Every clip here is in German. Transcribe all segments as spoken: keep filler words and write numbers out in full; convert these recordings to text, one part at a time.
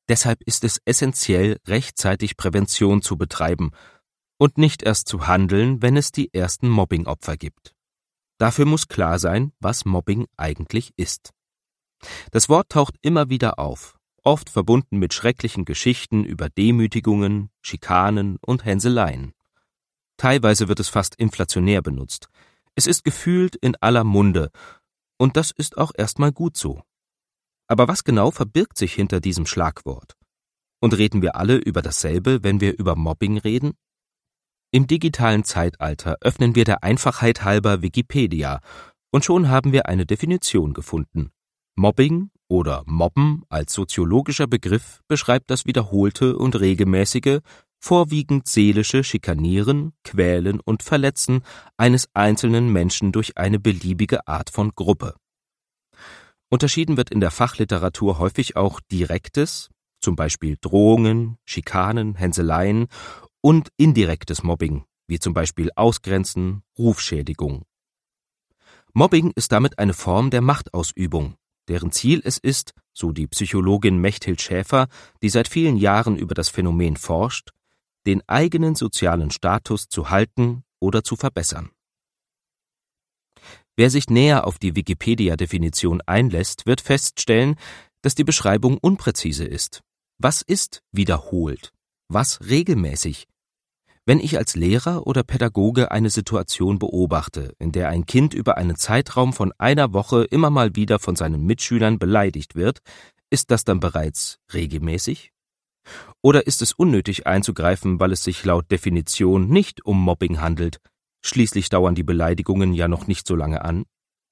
Deshalb ist es essentiell, rechtzeitig Prävention zu betreiben und nicht erst zu handeln, wenn es die ersten Mobbing-Opfer gibt. Dafür muss klar sein, was Mobbing eigentlich ist. Das Wort taucht immer wieder auf, oft verbunden mit schrecklichen Geschichten über Demütigungen, Schikanen und Hänseleien. Teilweise wird es fast inflationär benutzt. Es ist gefühlt in aller Munde, und das ist auch erstmal gut so. Aber was genau verbirgt sich hinter diesem Schlagwort? Und reden wir alle über dasselbe, wenn wir über Mobbing reden? Im digitalen Zeitalter öffnen wir der Einfachheit halber Wikipedia und schon haben wir eine Definition gefunden. Mobbing oder Mobben als soziologischer Begriff beschreibt das wiederholte und regelmäßige, vorwiegend seelische Schikanieren, Quälen und Verletzen eines einzelnen Menschen durch eine beliebige Art von Gruppe. Unterschieden wird in der Fachliteratur häufig auch direktes, zum Beispiel Drohungen, Schikanen, Hänseleien, und indirektes Mobbing, wie zum Beispiel Ausgrenzen, Rufschädigung. Mobbing ist damit eine Form der Machtausübung, deren Ziel es ist, so die Psychologin Mechthild Schäfer, die seit vielen Jahren über das Phänomen forscht, den eigenen sozialen Status zu halten oder zu verbessern. Wer sich näher auf die Wikipedia-Definition einlässt, wird feststellen, dass die Beschreibung unpräzise ist. Was ist wiederholt? Was regelmäßig? Wenn ich als Lehrer oder Pädagoge eine Situation beobachte, in der ein Kind über einen Zeitraum von einer Woche immer mal wieder von seinen Mitschülern beleidigt wird, ist das dann bereits regelmäßig? Oder ist es unnötig einzugreifen, weil es sich laut Definition nicht um Mobbing handelt? Schließlich dauern die Beleidigungen ja noch nicht so lange an.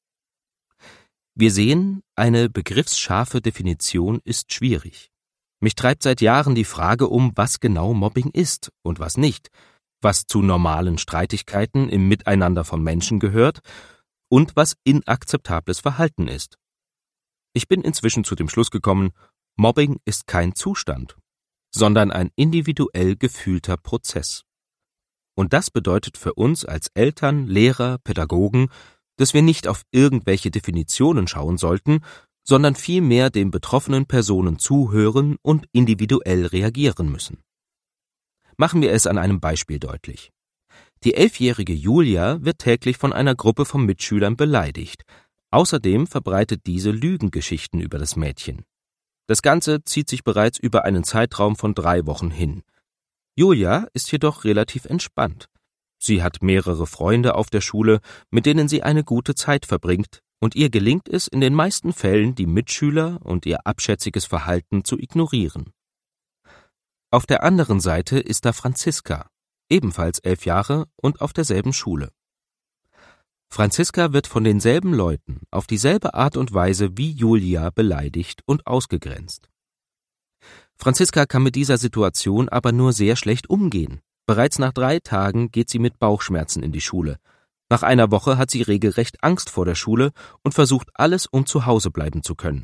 Wir sehen, eine begriffsscharfe Definition ist schwierig. Mich treibt seit Jahren die Frage um, was genau Mobbing ist und was nicht, was zu normalen Streitigkeiten im Miteinander von Menschen gehört und was inakzeptables Verhalten ist. Ich bin inzwischen zu dem Schluss gekommen, Mobbing ist kein Zustand, sondern ein individuell gefühlter Prozess. Und das bedeutet für uns als Eltern, Lehrer, Pädagogen, dass wir nicht auf irgendwelche Definitionen schauen sollten, sondern vielmehr den betroffenen Personen zuhören und individuell reagieren müssen. Machen wir es an einem Beispiel deutlich. Die elfjährige Julia wird täglich von einer Gruppe von Mitschülern beleidigt. Außerdem verbreitet diese Lügengeschichten über das Mädchen. Das Ganze zieht sich bereits über einen Zeitraum von drei Wochen hin. Julia ist jedoch relativ entspannt. Sie hat mehrere Freunde auf der Schule, mit denen sie eine gute Zeit verbringt, und ihr gelingt es in den meisten Fällen, die Mitschüler und ihr abschätziges Verhalten zu ignorieren. Auf der anderen Seite ist da Franziska, ebenfalls elf Jahre und auf derselben Schule. Franziska wird von denselben Leuten auf dieselbe Art und Weise wie Julia beleidigt und ausgegrenzt. Franziska kann mit dieser Situation aber nur sehr schlecht umgehen. Bereits nach drei Tagen geht sie mit Bauchschmerzen in die Schule. Nach einer Woche hat sie regelrecht Angst vor der Schule und versucht alles, um zu Hause bleiben zu können.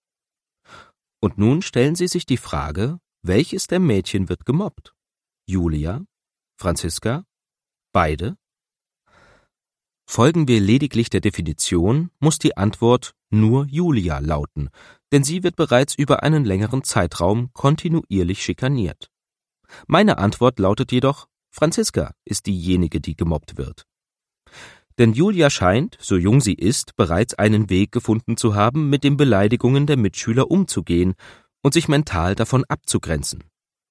Und nun stellen Sie sich die Frage, welches der Mädchen wird gemobbt? Julia? Franziska? Beide? Folgen wir lediglich der Definition, muss die Antwort nur Julia lauten, denn sie wird bereits über einen längeren Zeitraum kontinuierlich schikaniert. Meine Antwort lautet jedoch, Franziska ist diejenige, die gemobbt wird. Denn Julia scheint, so jung sie ist, bereits einen Weg gefunden zu haben, mit den Beleidigungen der Mitschüler umzugehen und sich mental davon abzugrenzen.